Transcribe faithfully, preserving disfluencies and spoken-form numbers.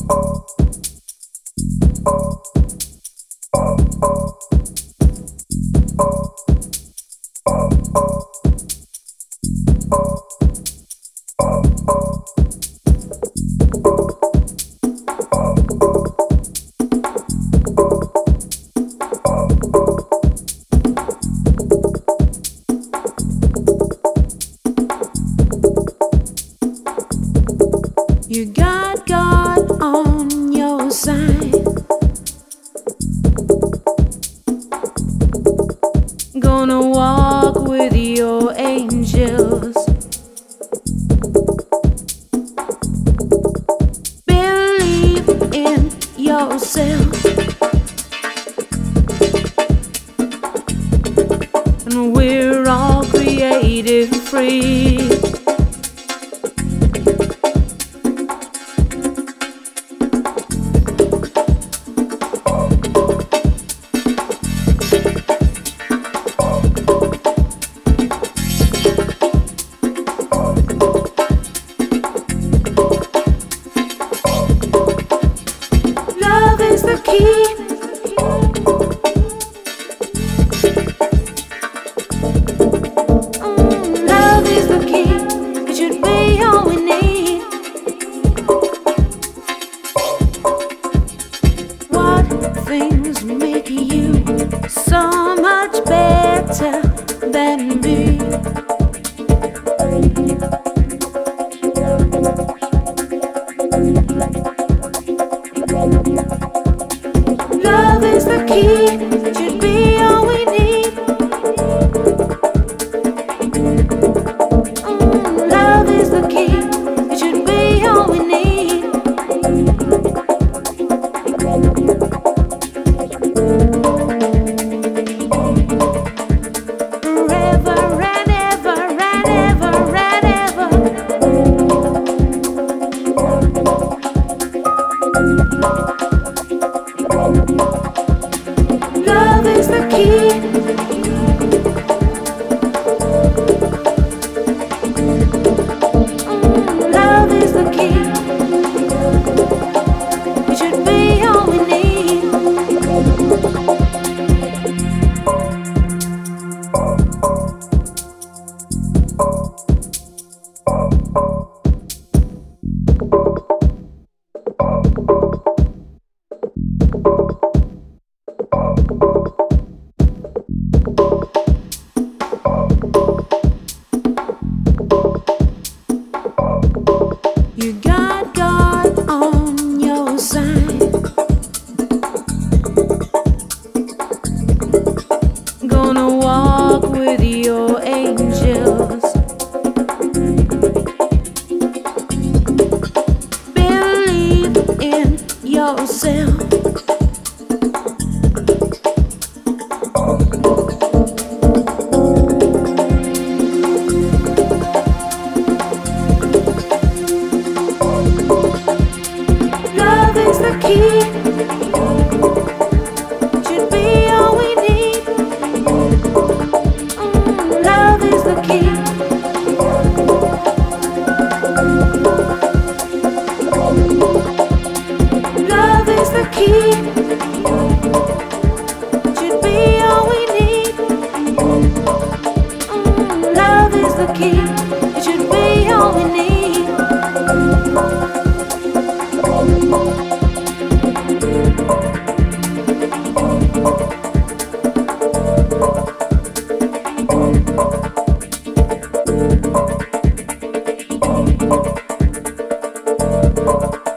You got God on your side. Gonna walk with your angels. Believe in yourself. And we're all created free. Love is the key. Mm, love is the key. It should be all we need. What things make you so much better than me? Love is the key, should be all we need. Mm, love is the key, it should be all we need. Forever and ever and ever and ever. Love is the key. Mm, love is the key. It should be all we need. You got God on your side. Gonna walk with your angels. Believe in yourself. Love is the key. Should be all we need. Mm, love is the key. Love is the key. Should be all we need. Mm, love is the key. It should be all we need. Thank you.